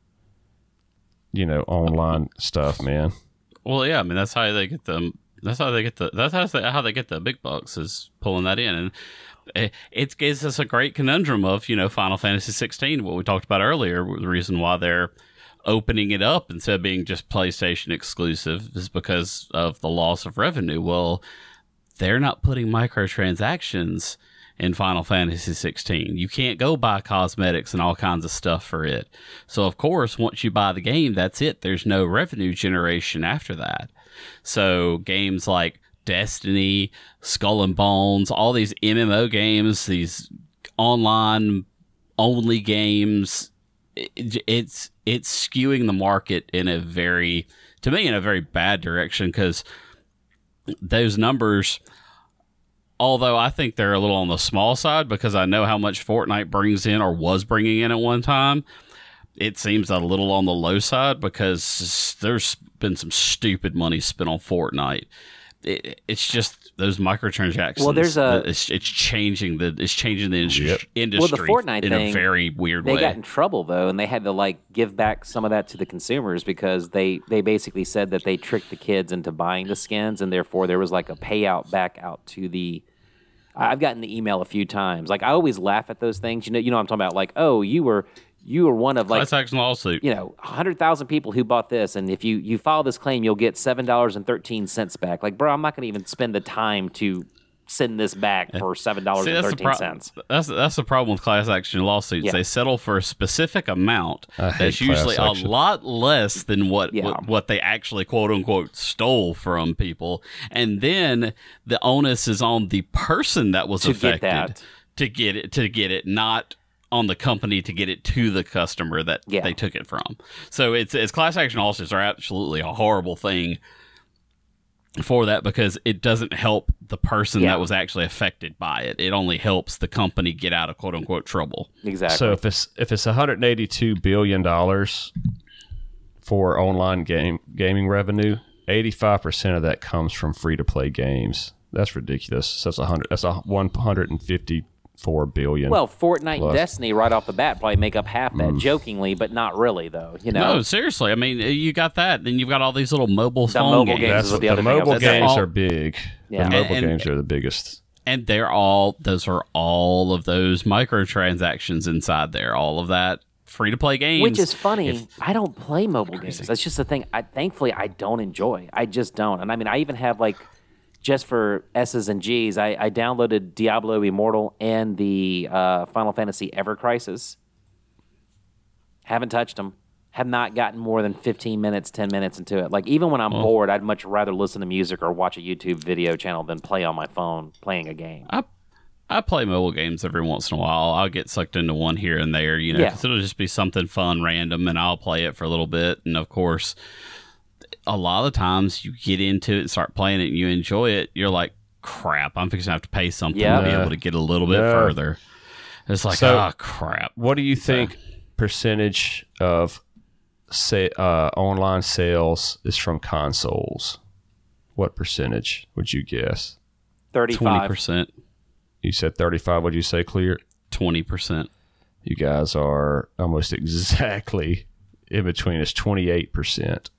online stuff, man. Well, yeah, I mean that's how they get them. That's how they get the big bucks, is pulling that in, and it gives us a great conundrum of Final Fantasy 16, what we talked about earlier. The reason why they're opening it up instead of being just PlayStation exclusive is because of the loss of revenue. Well, they're not putting microtransactions in Final Fantasy 16. You can't go buy cosmetics and all kinds of stuff for it. So of course, once you buy the game, that's it. There's no revenue generation after that. So games like Destiny, Skull and Bones, all these MMO games, these online only games, it's skewing the market in a very bad direction, because those numbers, although I think they're a little on the small side because I know how much Fortnite brings in or was bringing in at one time, it seems a little on the low side because there's been some stupid money spent on Fortnite. It's just those microtransactions. Well, there's it's changing the industry Well, the Fortnite in thing, a very weird way. They got in trouble though, and they had to give back some of that to the consumers because they basically said that they tricked the kids into buying the skins, and therefore there was a payout back out to the. I've gotten the email a few times. I always laugh at those things. You know what I'm talking about. Oh, you were one of class action lawsuit. 100,000 people who bought this, and if you file this claim, you'll get $7.13 back. Bro, I'm not going to even spend the time to send this back for $7.13. That's the problem with class action lawsuits. Yeah. They settle for a specific amount that's usually a lot less than what they actually quote unquote stole from people, and then the onus is on the person that was affected to get it, not on the company to get it to the customer that they took it from. So it's class action lawsuits are absolutely a horrible thing for that, because it doesn't help the person that was actually affected by it. It only helps the company get out of quote unquote trouble. Exactly. So if it's $182 billion for online gaming revenue, 85% of that comes from free to play games. That's ridiculous. So that's a 154 billion. Well, Fortnite plus. and Destiny right off the bat probably make up half that, jokingly, but not really, though. You know, No, seriously. I mean, you got that. Then you've got all these little mobile phone mobile games. games. That's is what the the other thing I mobile was saying. games All- are big. Yeah. The mobile And- games are the biggest. And those are all of those microtransactions inside there. All of that free to play games. Which is funny. I don't play mobile games. That's just the thing. Thankfully, I don't enjoy. I just don't. And I mean, I even have like, just for S's and G's, I downloaded Diablo Immortal and the Final Fantasy Ever Crisis. Haven't touched them. Have not gotten more than 15 minutes, 10 minutes into it. Like, even when I'm bored, I'd much rather listen to music or watch a YouTube video channel than play on my phone playing a game. I play mobile games every once in a while. I'll get sucked into one here and there, you know, Yeah. 'cause it'll just be something fun, random, and I'll play it for a little bit. And of course, a lot of times you get into it and start playing it and you enjoy it. You're like, crap, I'm fixing to have to pay something Yeah. to be able to get a little bit Yeah. further. It's like, So- crap. What do you think percentage of online sales is from consoles? What percentage would you guess? 35. 20%. You said 35. What did you say, Clear? 20%. You guys are almost exactly in between. It's 28%.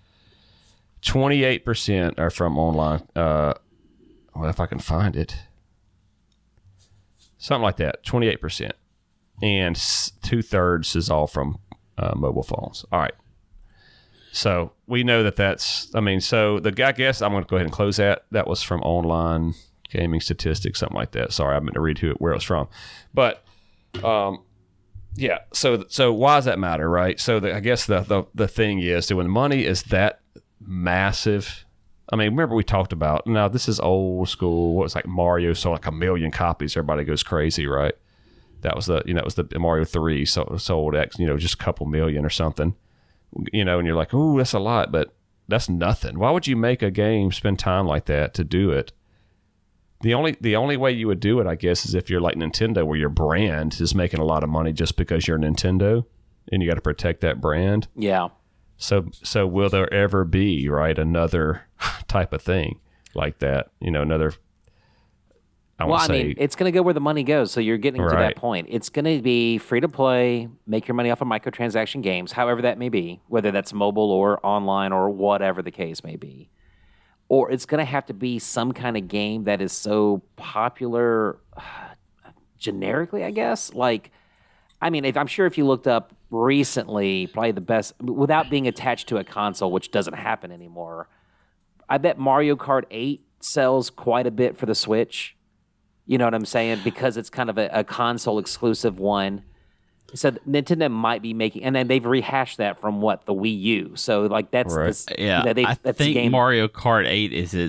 28% are from online. Well, if I can find it. Something like that. 28%. And 2/3 is all from mobile phones. All right. So we know that's, I mean, so the guy, I guess I'm going to go ahead and close that. That was from online gaming statistics, something like that. Sorry, I meant to read where it was from. But, yeah. So why does that matter, right? So I guess the thing is that when money is that massive, I mean, remember we talked about, now this is old school. What was like Mario sold like 1 million copies. Everybody goes crazy, right? That was it was the Mario 3 sold X, just a couple million or something, and you're like, ooh, that's a lot, but that's nothing. Why would you make a game spend time like that to do it? The only way you would do it, I guess, is if you're like Nintendo, where your brand is making a lot of money just because you're Nintendo and you got to protect that brand. Yeah. So will there ever be, right, another type of thing like that? Another. I mean, it's going to go where the money goes. So you're getting to that Right. point. It's going to be free to play, make your money off of microtransaction games, however that may be, whether that's mobile or online or whatever the case may be. Or it's going to have to be some kind of game that is so popular generically, I guess. Like, I mean, I'm sure if you looked up recently, probably the best, without being attached to a console, which doesn't happen anymore, I bet Mario Kart 8 sells quite a bit for the Switch. You know what I'm saying? Because it's kind of a console exclusive one. So Nintendo might be making, and then they've rehashed that from the Wii U. So like that's Right. this, Yeah, you know, I that's think a game. Mario Kart 8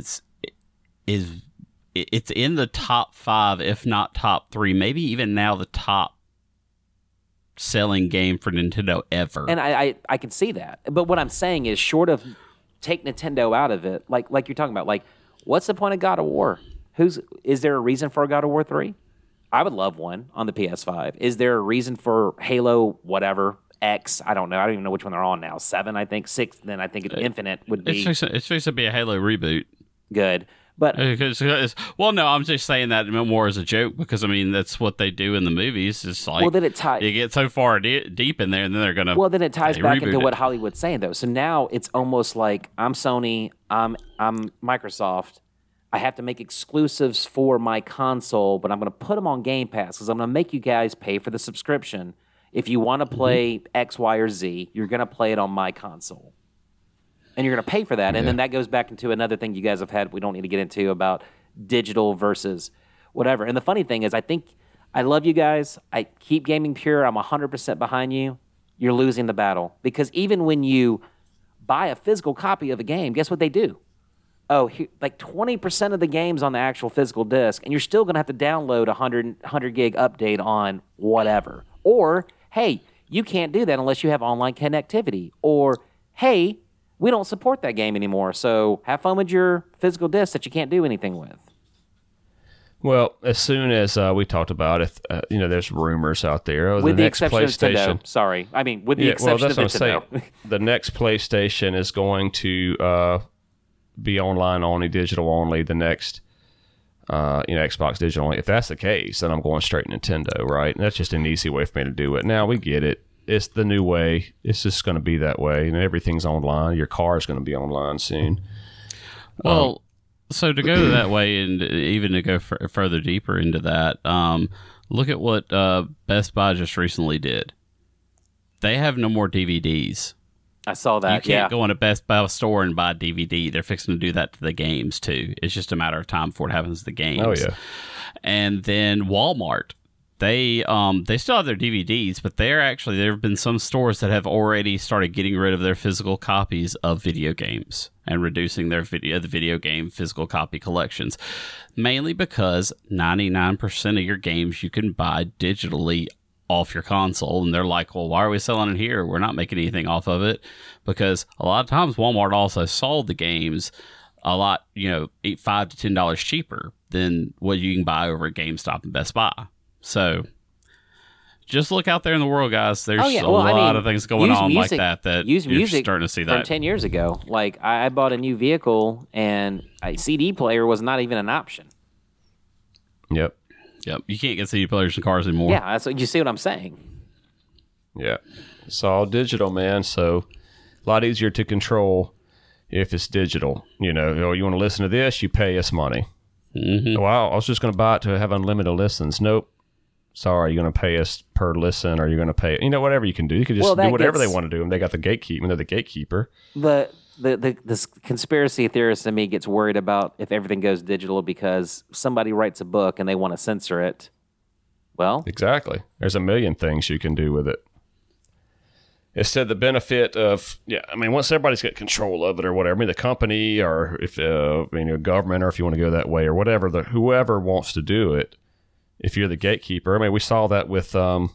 it's in the top 5, if not top 3, maybe even now the top selling game for Nintendo ever. And I can see that. But what I'm saying is, short of take Nintendo out of it, like you're talking about, like what's the point of God of War? Is there a reason for a God of War 3? I would love one on the PS5. Is there a reason for Halo whatever X? I don't know. I don't even know which one they're on now. 7, I think. 6. Then I think Infinite would be it's supposed to be a Halo reboot. good. But Well, no, I'm just saying that more as a joke because I mean that's what they do in the movies. It's like then it you get so far deep in there, and then they're gonna. Well, then it ties back reboot into it. what Hollywood's saying, though. So now it's almost like I'm Sony, I'm Microsoft. I have to make exclusives for my console, but I'm going to put them on Game Pass because I'm going to make you guys pay for the subscription. If you want to play X, Y, or Z, you're going to play it on my console. And you're going to pay for that. And then that goes back into another thing you guys have had we don't need to get into about digital versus whatever. And the funny thing is, I love you guys. I keep gaming pure. I'm 100% behind you. You're losing the battle. Because even when you buy a physical copy of a game, guess what they do? Like 20% of the game's on the actual physical disc, and you're still going to have to download a 100 gig update on whatever. Or, hey, you can't do that unless you have online connectivity. Or, hey, we don't support that game anymore, so have fun with your physical disc that you can't do anything with. Well, as soon as we talked about it, there's rumors out there. With the the next exception of PlayStation. Nintendo. Sorry. I mean, with the exception of that's what I'm Nintendo. saying. The next PlayStation is going to be online only, digital only. The next, Xbox digital only. If that's the case, then I'm going straight Nintendo, right? And that's just an easy way for me to do it. Now we get it. It's the new way. It's just going to be that way, and everything's online. Your car is going to be online soon. Well, so to go that way, and even to go further deeper into that, look at what Best Buy just recently did. They have no more DVDs. I saw that. You can't go in a Best Buy store and buy a DVD. They're fixing to do that to the games too. It's just a matter of time before it happens to the games. Oh yeah. And then Walmart, they still have their DVDs, but there have been some stores that have already started getting rid of their physical copies of video games and reducing the video game physical copy collections, mainly because 99% of your games you can buy digitally off your console. And they're like, well, why are we selling it here? We're not making anything off of it. Because a lot of times Walmart also sold the games a lot, $5 to $10 cheaper than what you can buy over at GameStop and Best Buy. So just look out there in the world, guys. There's a lot of things going on like that you're starting to see that. From 10 years ago, like I bought a new vehicle and a CD player was not even an option. Yep. You can't get CD players in cars anymore. Yeah, that's you see what I'm saying. Yeah. It's all digital, man. So a lot easier to control if it's digital. You want to listen to this, you pay us money. Mm-hmm. Wow, I was just going to buy it to have unlimited listens. Nope. Sorry, you're going to pay us per listen, or you're going to pay, whatever you can do. You can just do whatever they want to do. And they got the gatekeeper. They're the gatekeeper. The conspiracy theorist in me gets worried about if everything goes digital because somebody writes a book and they want to censor it. Well, exactly. There's a million things you can do with it. Instead, the benefit of, once everybody's got control of it or whatever, the company or if, government, or if you want to go that way or whatever, whoever wants to do it, if you're the gatekeeper, we saw that with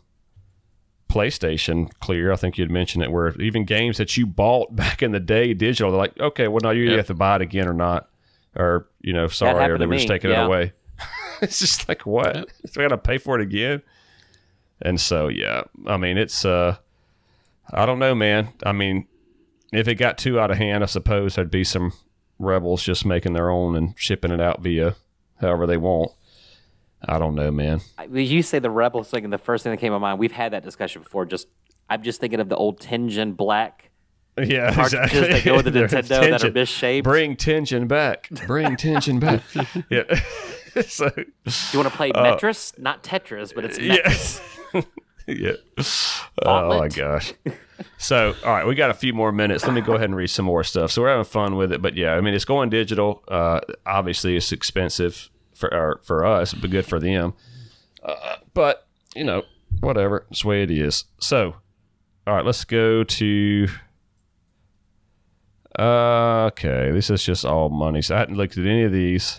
PlayStation Clear. I think you'd mentioned it, where even games that you bought back in the day digital, they're like, okay, well, now you either have to buy it again or not, or, sorry, or they were just taking it away. It's just like, what? So we got to pay for it again? And so, it's... I don't know, man. If it got too out of hand, I suppose there'd be some rebels just making their own and shipping it out via however they want. I don't know, man. You say the rebels thing, and the first thing that came to mind, we've had that discussion before. I'm just thinking of the old Tengen Black. Yeah, cartridges exactly. that go with the Nintendo that are misshaped. Bring Tengen back. Bring Tengen back. Yeah. So, you want to play Metris? Not Tetris, but it's Metris. Yes. Yeah. Oh my gosh. So, all right, we got a few more minutes. Let me go ahead and read some more stuff. So we're having fun with it, but yeah, it's going digital. Obviously, it's expensive for us, but good for them. But whatever. It's the way it is. So, all right, let's go to. Okay, this is just all money. So I hadn't looked at any of these.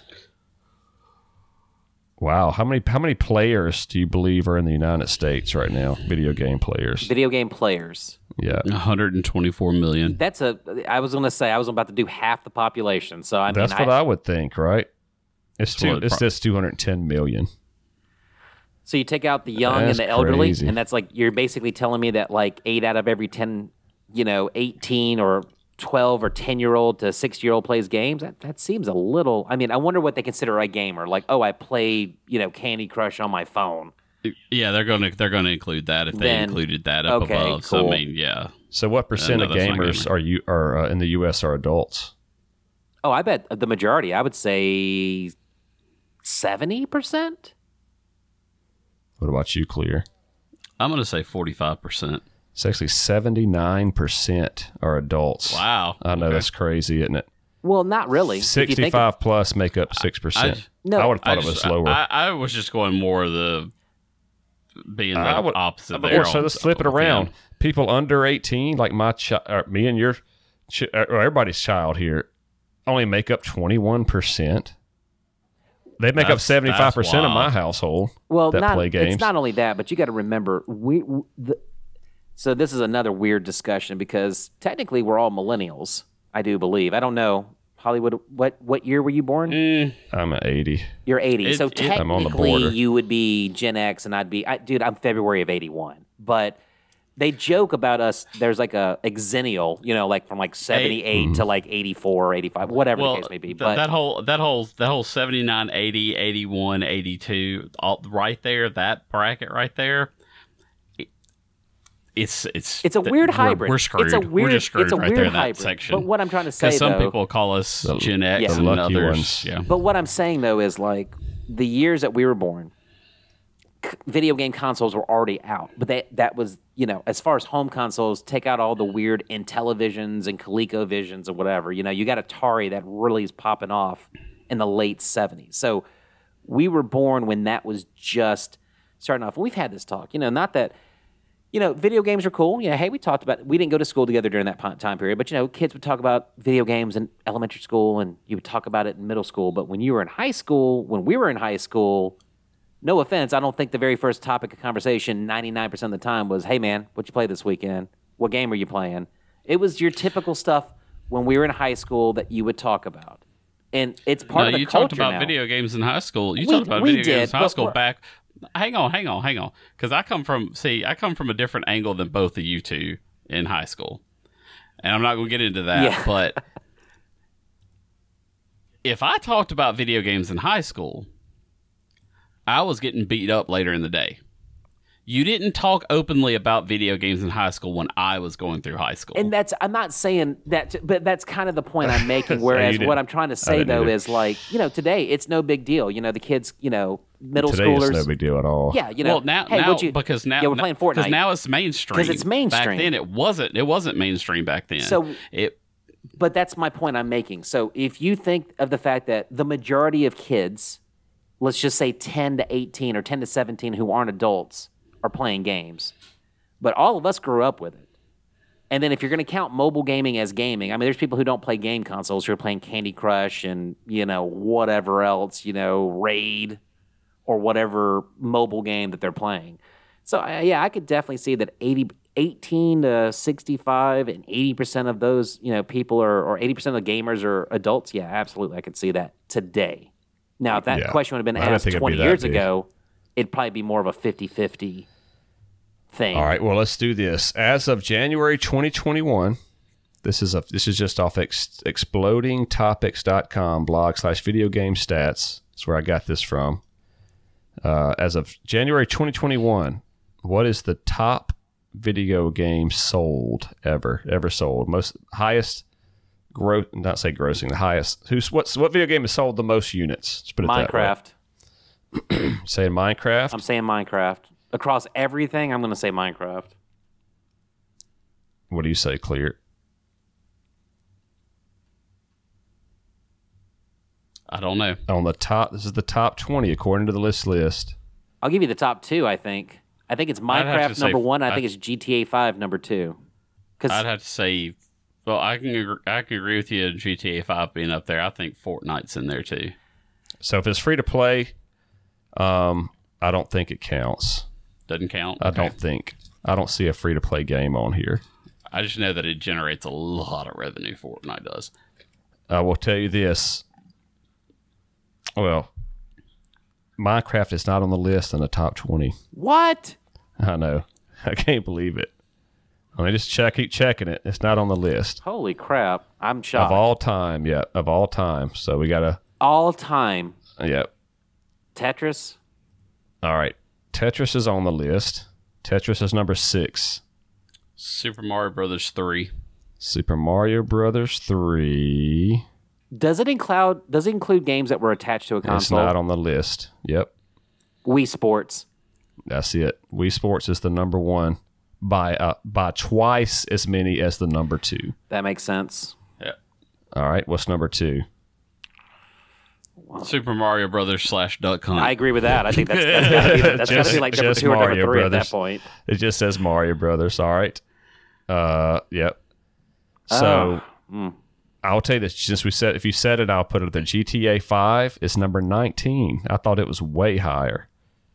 Wow, how many players do you believe are in the United States right now? Video game players. Video game players. Yeah, 124 million. I was going to say I was about to do half the population. So that's what I would think, right? It's 210 million. So you take out the young and the elderly, and that's like you're basically telling me that like 8 out of every 10, 18 or 12 or 10-year-old to 6-year-old plays games. That seems a little. I wonder what they consider a gamer. Like, I played Candy Crush on my phone. Yeah, they're going to include that if they included that up above. Cool. So yeah. So what percent of gamers are in the U.S. are adults? Oh, I bet the majority. I would say 70%. What about you, Clear? I'm going to say 45%. It's actually 79% are adults. Wow. I know, that's crazy, isn't it? Well, not really. 65 plus make up 6%. I would have thought it was lower. I was just going more of the being the opposite there. So let's flip it around. People under 18, like me and your, everybody's child here, only make up 21%. They make up 75% of my household that play games. It's not only that, but you got to remember, so this is another weird discussion because technically we're all millennials, I do believe. I don't know, Hollywood, what year were you born? I'm an 80. You're 80. So technically I'm on the border. You would be Gen X and I'm February of 81. But they joke about us. There's like a exennial, like from like 78 to like 84 or 85, whatever the case may be. But that whole 79, 80, 81, 82, all right there, that bracket right there. It's a weird hybrid. We're screwed. It's a weird, we're just screwed it's a right weird there in hybrid. that section. But what I'm trying to say, because some though, people call us Gen X the and lucky others. ones. Yeah. But what I'm saying though is like the years that we were born, video game consoles were already out. But that was, as far as home consoles, take out all the weird Intellivisions and ColecoVisions and whatever. You got Atari that really is popping off in the late 70s. So we were born when that was just starting off. And we've had this talk, not that. Video games are cool. Hey, we talked about. We didn't go to school together during that time period, but kids would talk about video games in elementary school, and you would talk about it in middle school. But when you were in high school, when we were in high school, no offense, I don't think the very first topic of conversation, 99% of the time, was, "Hey, man, what you play this weekend? What game are you playing?" It was your typical stuff when we were in high school that you would talk about, and it's part of the culture now. You talked about video games in high school. You talked about video games in high school back. Hang on. Because I come from a different angle than both of you two in high school. And I'm not going to get into that. But if I talked about video games in high school, I was getting beat up later in the day. You didn't talk openly about video games in high school when I was going through high school. And I'm not saying that, but that's kind of the point I'm making. Whereas what I'm trying to say, though, is like, today it's no big deal. The kids, middle Today schoolers. It's no big deal at all. Yeah, Well, now because now we're playing Fortnite. Because now it's mainstream. Because it's mainstream. Back then it wasn't mainstream back then. But that's my point I'm making. So if you think of the fact that the majority of kids, let's just say 10 to 18 or 10 to 17 who aren't adults, are playing games, but all of us grew up with it. And then if you're going to count mobile gaming as gaming, I mean, there's people who don't play game consoles who are playing Candy Crush and, whatever else, Raid or whatever mobile game that they're playing. So, I could definitely see that 18 to 65 and 80% of those, people or 80% of the gamers are adults. Yeah, absolutely. I could see that today. Now, if that question would have been asked 20 years ago, it'd probably be more of a 50-50 thing. All right, well, let's do this. As of January 2021, this is just off explodingtopics.com blog/video game stats. That's where I got this from. As of January 2021, what is the top video game sold ever sold? Most highest grossing, the highest. What video game has sold the most units? Let's put it Minecraft. That way. Saying Minecraft? I'm saying Minecraft. Across everything, I'm going to say Minecraft. What do you say, Clear? I don't know. On the top, this is the top 20 according to the list. I'll give you the top two, I think. I think it's Minecraft number one. I think it's GTA 5 number two. I'd have to say, well, I can agree with you. GTA 5 being up there. I think Fortnite's in there too. So if it's free to play, I don't think it counts. Doesn't count? Okay. I don't see a free to play game on here. I just know that it generates a lot of revenue. Fortnite does. I will tell you this. Well, Minecraft is not on the list in the top 20. What? I know. I can't believe it. Let me just keep checking it. It's not on the list. Holy crap. I'm shocked. Of all time, yeah. Of all time. So we got to... All time. Yep. Tetris? All right. Tetris is on the list. Tetris is number 6. Super Mario Brothers 3. Super Mario Brothers 3. Does it include games that were attached to a console? It's not on the list. Yep. Wii Sports. That's it. Wii Sports is the number 1 by twice as many as the number 2. That makes sense. Yeah. All right. What's number 2? Super Mario Brothers / Duck Hunt. I agree with that. I think that's got to be like number 2 or number 3 Brothers. at that point. It just says Mario Brothers. All right. Yep. So I'll tell you this. Since if you said it, I'll put it there. GTA 5 is number 19. I thought it was way higher.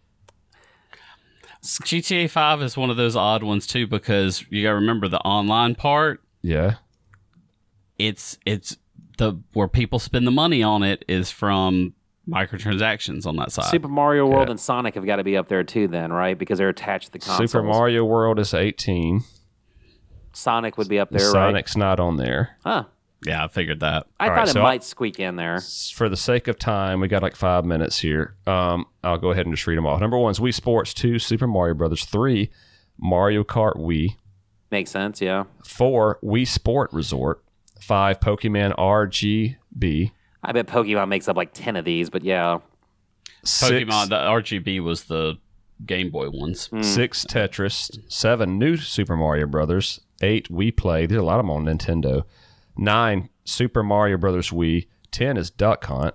GTA 5 is one of those odd ones too, because you got to remember the online part. Yeah. It's where people spend the money on it is from microtransactions on that side. Super Mario World and Sonic have got to be up there too, then, right? Because they're attached to the consoles. Super Mario World is 18. Sonic would be up there, Sonic's not on there. Huh. Yeah, I figured that. I thought it might squeak in there. For the sake of time, we got like 5 minutes here. I'll go ahead and just read them off. Number 1 is Wii Sports. 2, Super Mario Brothers. 3, Mario Kart Wii. Makes sense, yeah. 4, Wii Sport Resort. 5, Pokemon RGB. I bet Pokemon makes up like 10 of these, but yeah. Pokemon, the RGB was the Game Boy ones. 6, Tetris. 7, New Super Mario Brothers. 8, Wii Play. There's a lot of them on Nintendo. 9, Super Mario Brothers Wii. 10 is Duck Hunt.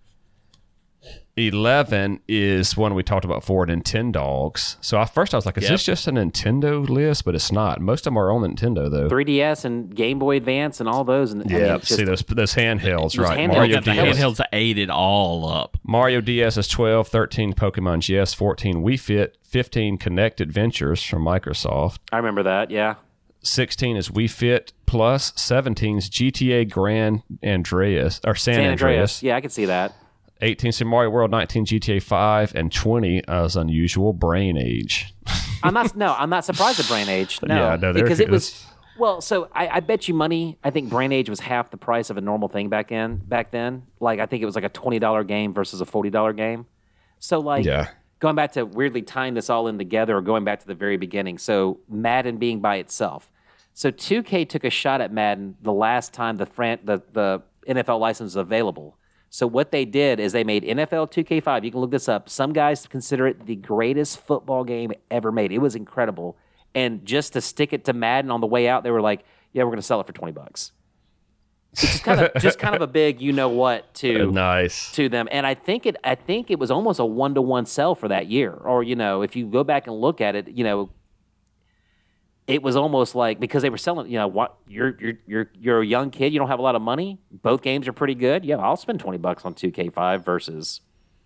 11 is one we talked about before, Nintendogs. So at first I was like, is this just a Nintendo list? But it's not. Most of them are on Nintendo, though. 3DS and Game Boy Advance and all those. And, see those handhelds, right? Handhelds, Mario The DS. handhelds ate it all up. Mario DS is 12, 13 Pokemon GS, 14 Wii Fit, 15 Kinect Adventures from Microsoft. I remember that, yeah. 16 is Wii Fit Plus, 17 is GTA Grand Andreas, or San Andreas. Yeah, I can see that. 18 Super Mario World, 19 GTA 5, and 20 as unusual Brain Age. I'm not surprised at Brain Age. No, Yeah, no, because it was so I bet you money. I think Brain Age was half the price of a normal thing back then. Like I think it was like a $20 game versus a $40 game. So like going back to weirdly tying this all in together, or going back to the very beginning. So Madden being by itself. So 2K took a shot at Madden the last time the NFL license was available. So what they did is they made NFL 2K5. You can look this up. Some guys consider it the greatest football game ever made. It was incredible. And just to stick it to Madden on the way out, they were like, "Yeah, we're going to sell it for $20." It's just kind of a big, you know what, to them. And I think it was almost a 1-to-1 sell for that year. Or if you go back and look at it, it was almost like, because they were selling, what you're a young kid, you don't have a lot of money. Both games are pretty good. Yeah, I'll spend $20 on 2K5 versus,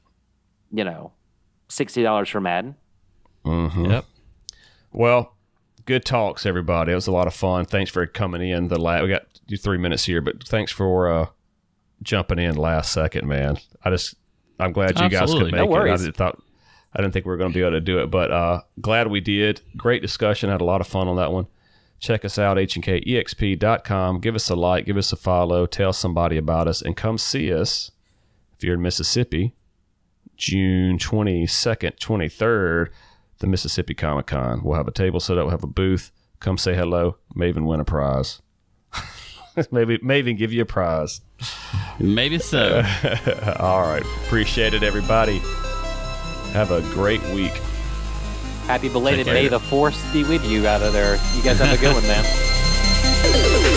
$60 for Madden. Mm-hmm. Yep. Well, good talks, everybody. It was a lot of fun. Thanks for coming in. We got 3 minutes here, but thanks for jumping in last second, man. I'm glad you guys could make no worries. I didn't think we were going to be able to do it, but glad we did. Great discussion. Had a lot of fun on that one. Check us out, HNKEXP.com. Give us a like, give us a follow, tell somebody about us, and come see us if you're in Mississippi, June 22nd, 23rd, the Mississippi Comic-Con. We'll have a table set up. We'll have a booth. Come say hello. May even win a prize. May even give you a prize. Maybe so. All right. Appreciate it, everybody. Have a great week. Happy belated May the 4th be with you out of there. You guys have a good one, man.